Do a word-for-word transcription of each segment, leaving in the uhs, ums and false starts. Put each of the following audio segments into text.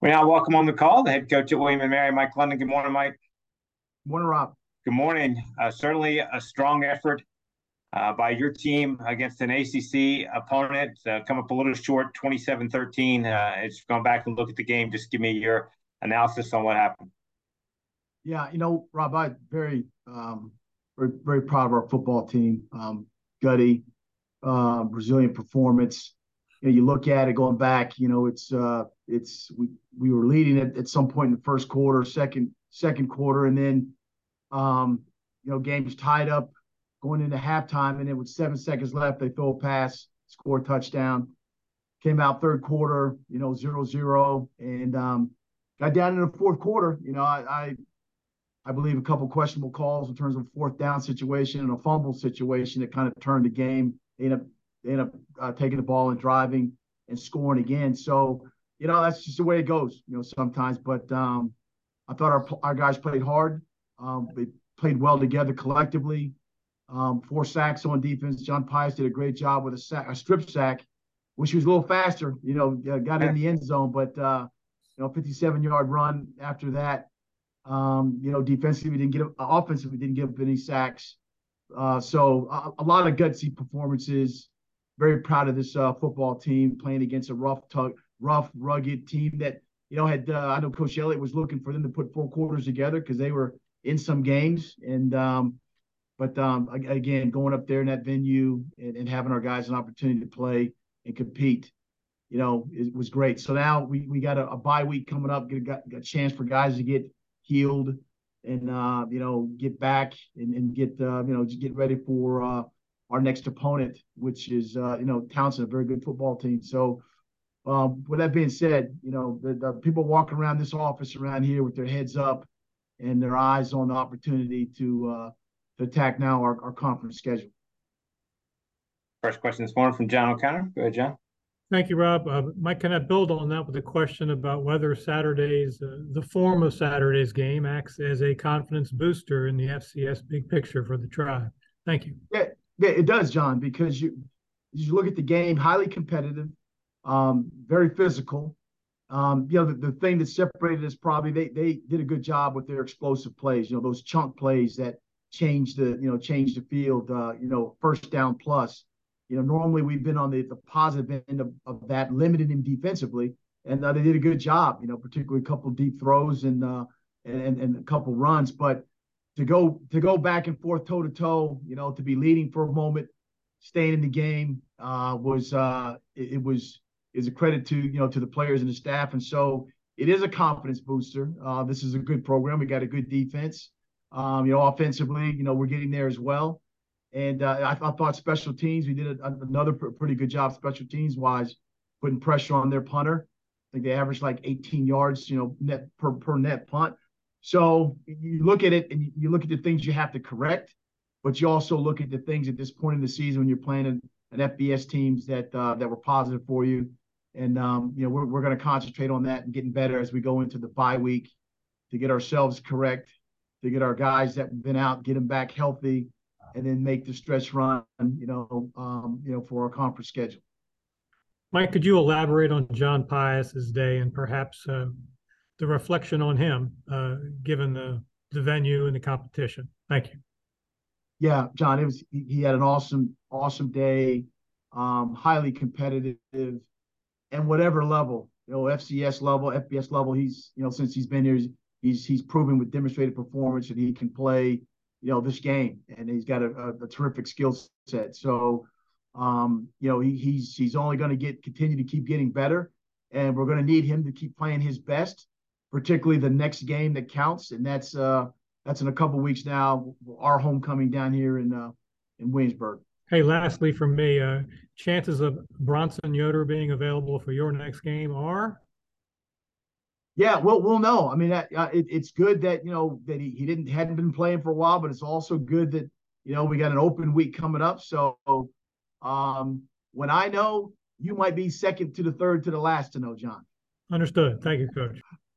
We now welcome on the call the head coach at William and Mary, Mike London. Good morning, Mike. Morning, Rob. Good morning. Uh, certainly a strong effort uh, by your team against an A C C opponent. Uh, come up a little short, twenty-seven thirteen. Uh, it's gone back and look at the game. Just give me your analysis on what happened. Yeah, you know, Rob, I'm very, um, very, very proud of our football team. Um, gutty, uh, resilient performance. You know, you look at it going back. You know, it's uh, it's we we were leading at, at some point in the first quarter, second second quarter, and then um, you know, game's tied up going into halftime, and then with seven seconds left, they throw a pass, score a touchdown. Came out third quarter, you know, zero zero, and um, got down in the fourth quarter. You know, I, I I believe a couple questionable calls in terms of fourth down situation and a fumble situation that kind of turned the game. They end up, they end up uh, taking the ball and driving and scoring again. So, you know, that's just the way it goes, you know, sometimes. But um, I thought our, our guys played hard. Um, they played well together collectively. Um, four sacks on defense. John Pius did a great job with a, sack, a strip sack. Wish he was a little faster, you know, got in the end zone. But, uh, you know, fifty-seven-yard run after that. Um, you know, defensively, we didn't get uh, offensively, we didn't give up any sacks. Uh, so a, a lot of gutsy performances. Very proud of this uh, football team playing against a rough, tug, rough, rugged team that you know had. Uh, I know Coach Elliott was looking for them to put four quarters together because they were in some games. And um, but um, again, going up there in that venue and, and having our guys an opportunity to play and compete, you know, it was great. So now we we got a, a bye week coming up. Get a, got a chance for guys to get healed and uh, you know get back and, and get uh, you know just get ready for uh, our next opponent, which is uh, you know Townsend, a very good football team. So um, with that being said, you know the, the people walking around this office around here with their heads up and their eyes on the opportunity to uh, to attack now our, our conference schedule. First question this morning from John O'Connor. Go ahead, John. Thank you, Rob. Uh, Mike, can I build on that with a question about whether Saturday's, uh, the form of Saturday's game acts as a confidence booster in the F C S big picture for the Tribe? Thank you. Yeah, yeah, it does, John, because you you look at the game, highly competitive, um, very physical. Um, you know, the, the thing that separated us probably they they did a good job with their explosive plays. You know, those chunk plays that changed the you know changed the field. Uh, you know, first down plus. You know, normally we've been on the, the positive end of, of that, limiting him defensively, and uh, they did a good job. You know, particularly a couple of deep throws and uh, and and a couple runs. But to go to go back and forth, toe to toe, you know, to be leading for a moment, staying in the game uh, was uh, it, it was is a credit to you know to the players and the staff, and so it is a confidence booster. Uh, this is a good program. We got a good defense. Um, you know, offensively, you know, we're getting there as well. And uh, I, I thought special teams, we did a, another pr- pretty good job special teams wise, putting pressure on their punter. I think they averaged like eighteen yards, you know, net per, per net punt. So you look at it and you look at the things you have to correct, but you also look at the things at this point in the season when you're playing an, an F B S teams that uh, that were positive for you. And, um, you know, we're, we're going to concentrate on that and getting better as we go into the bye week to get ourselves correct, to get our guys that have been out, get them back healthy, and then make the stretch run, you know, um, you know, for our conference schedule. Mike, could you elaborate on John Pius's day and perhaps uh, the reflection on him, uh, given the the venue and the competition? Thank you. Yeah, John, it was he had an awesome, awesome day, um, highly competitive, and whatever level, you know, F C S level, F B S level, he's, you know, since he's been here, he's he's proven with demonstrated performance that he can play, you know, this game, and he's got a, a, a terrific skill set. So, um, you know, he, he's he's only going to get continue to keep getting better, and we're going to need him to keep playing his best, particularly the next game that counts, and that's uh, that's in a couple weeks now. Our homecoming down here in uh, in Williamsburg. Hey, lastly from me, uh, chances of Bronson Yoder being available for your next game are? Yeah, we'll we'll know. I mean, that, uh, it, it's good that you know that he, he didn't hadn't been playing for a while, but it's also good that you know we got an open week coming up. So um, when I know, you might be second to the third to the last to know, John. Understood. Thank you, Coach.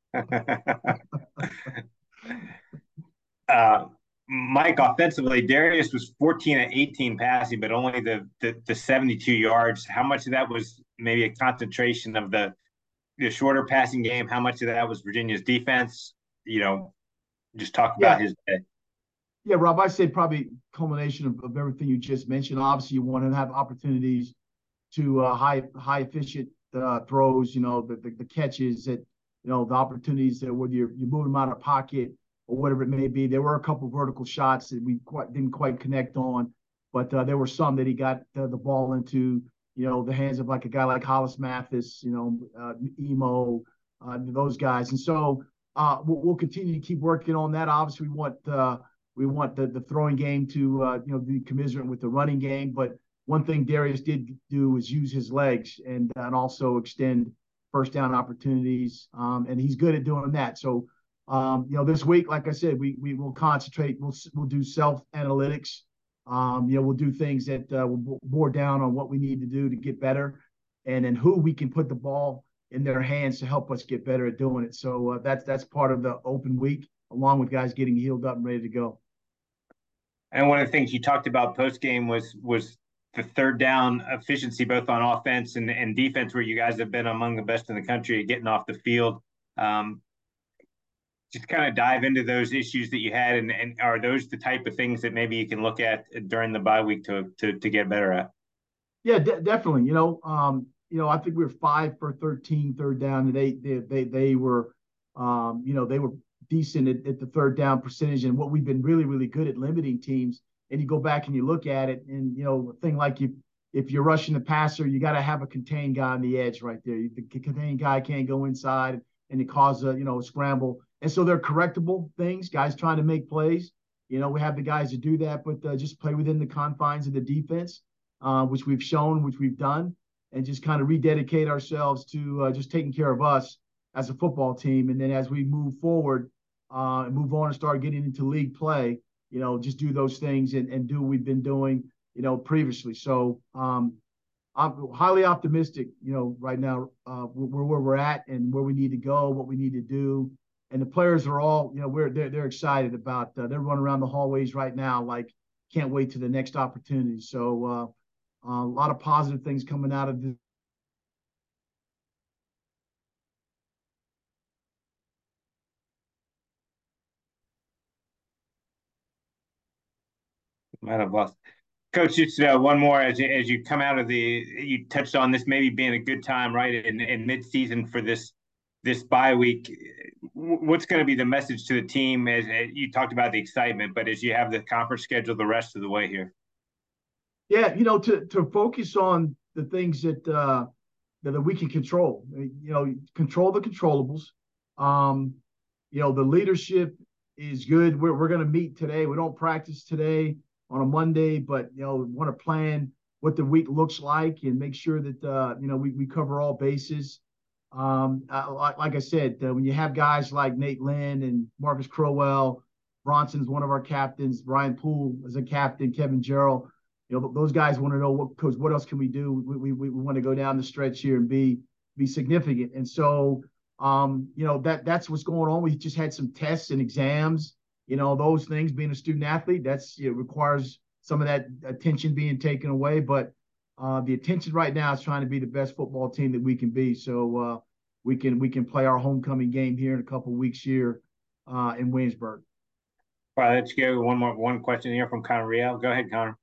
uh, Mike, offensively, Darius was fourteen and eighteen passing, but only the, the the seventy-two yards. How much of that was maybe a concentration of the the shorter passing game, how much of that was Virginia's defense? You know, just talk about Yeah. his day. Yeah, Rob, I say probably culmination of, of everything you just mentioned. Obviously, you want to have opportunities to uh, high high efficient uh, throws. You know, the, the the catches that you know the opportunities that whether you're you're moving them out of pocket or whatever it may be. There were a couple vertical shots that we quite didn't quite connect on, but uh, there were some that he got uh, the ball into you know the hands of like a guy like Hollis Mathis, you know, uh, Emo, uh, those guys, and so uh, we'll, we'll continue to keep working on that. Obviously, we want. Uh, We want the, the throwing game to uh, you know be commensurate with the running game. But one thing Darius did do was use his legs and, and also extend first down opportunities. Um, and he's good at doing that. So um, you know this week, like I said, we we will concentrate. We'll we'll do self analytics. Um, you know we'll do things that uh, will bore down on what we need to do to get better, and then who we can put the ball in their hands to help us get better at doing it. So uh, that's that's part of the open week, along with guys getting healed up and ready to go. And one of the things you talked about post game was was the third down efficiency, both on offense and, and defense, where you guys have been among the best in the country at getting off the field. Um, just kind of dive into those issues that you had, and, and are those the type of things that maybe you can look at during the bye week to to, to get better at? Yeah, de- definitely. You know, um, you know, I think we were five for thirteen third down, and they they they they were, um, you know, they were decent at, at the third down percentage, and what we've been really really good at limiting teams. And you go back and you look at it, and you know, a thing like you, if you're rushing the passer, you got to have a contained guy on the edge right there. The contained guy can't go inside, and it causes a you know a scramble. And so they're correctable things. Guys trying to make plays. You know, we have the guys to do that, but uh, just play within the confines of the defense. Uh, which we've shown, which we've done, and just kind of rededicate ourselves to uh, just taking care of us as a football team. And then as we move forward uh, and move on and start getting into league play, you know, just do those things and, and do what we've been doing, you know, previously. So um, I'm highly optimistic, you know, right now uh, where, where we're at and where we need to go, what we need to do. And the players are all, you know, we're they're, they're excited about. Uh, they're running around the hallways right now, like can't wait to the next opportunity. So. Uh, Uh, a lot of positive things coming out of this. Might have lost. Coach, just uh, one more as you, as you come out of the, you touched on this maybe being a good time, right, in, in mid-season for this this bye week. What's going to be the message to the team? As, as you talked about the excitement, but as you have the conference schedule the rest of the way here. Yeah, you know, to to focus on the things that uh, that, that we can control. You know, control the controllables. Um, you know, the leadership is good. We're we're going to meet today. We don't practice today on a Monday, but you know, we want to plan what the week looks like and make sure that uh, you know we we cover all bases. Um, uh, like, like I said, uh, when you have guys like Nate Lynn and Marcus Crowell, Bronson's one of our captains, Brian Poole is a captain, Kevin Gerald. You know, those guys want to know what, coach, what else can we do? We, we, we want to go down the stretch here and be be significant. And so, um, you know, that that's what's going on. We just had some tests and exams, you know, those things. Being a student athlete, that's it requires some of that attention being taken away. But uh, the attention right now is trying to be the best football team that we can be. So uh, we can we can play our homecoming game here in a couple of weeks here uh, in Williamsburg. All right, let's go. One more one question here from Connor Riel. Go ahead, Connor.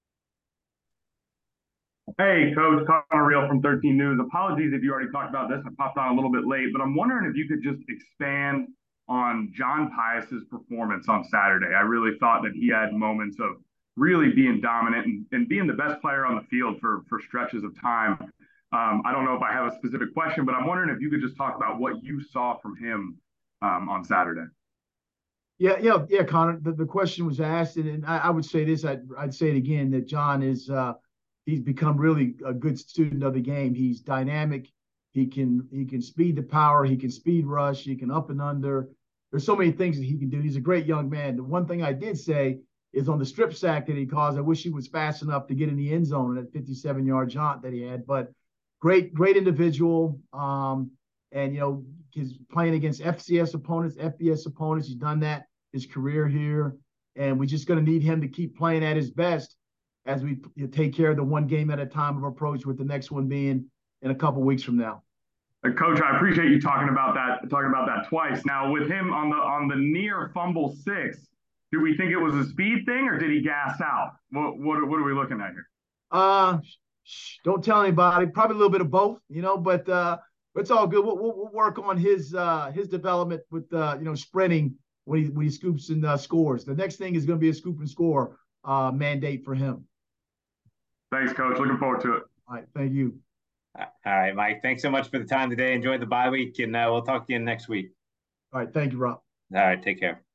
Hey, Coach, Connor Riel from thirteen News. Apologies if you already talked about this. I popped on a little bit late, but I'm wondering if you could just expand on John Pius's performance on Saturday. I really thought that he had moments of really being dominant and, and being the best player on the field for, for stretches of time. Um, I don't know if I have a specific question, but I'm wondering if you could just talk about what you saw from him um, on Saturday. Yeah, yeah, yeah, Connor. The, the question was asked, and, and I, I would say this. I'd, I'd say it again that John is uh, he's become really a good student of the game. He's dynamic. He can he can speed the power. He can speed rush. He can up and under. There's so many things that he can do. He's a great young man. The one thing I did say is on the strip sack that he caused. I wish he was fast enough to get in the end zone in that fifty-seven yard jaunt that he had. But great, great individual. Um, and you know. He's playing against F C S opponents, F B S opponents. He's done that his career here. And we're just going to need him to keep playing at his best as we take care of the one game at a time of approach, with the next one being in a couple weeks from now. Coach, I appreciate you talking about that, talking about that twice. Now, with him on the on the near fumble six, do we think it was a speed thing or did he gas out? What what, what are we looking at here? Uh, shh, don't tell anybody. Probably a little bit of both, you know, but uh, it's all good. We'll, we'll, we'll work on his uh, his development with uh, you know, sprinting when he when he scoops and uh, scores. The next thing is going to be a scoop and score uh, mandate for him. Thanks, Coach. Looking forward to it. All right, thank you. All right, Mike. Thanks so much for the time today. Enjoy the bye week, and uh, we'll talk to you next week. All right, thank you, Rob. All right, take care.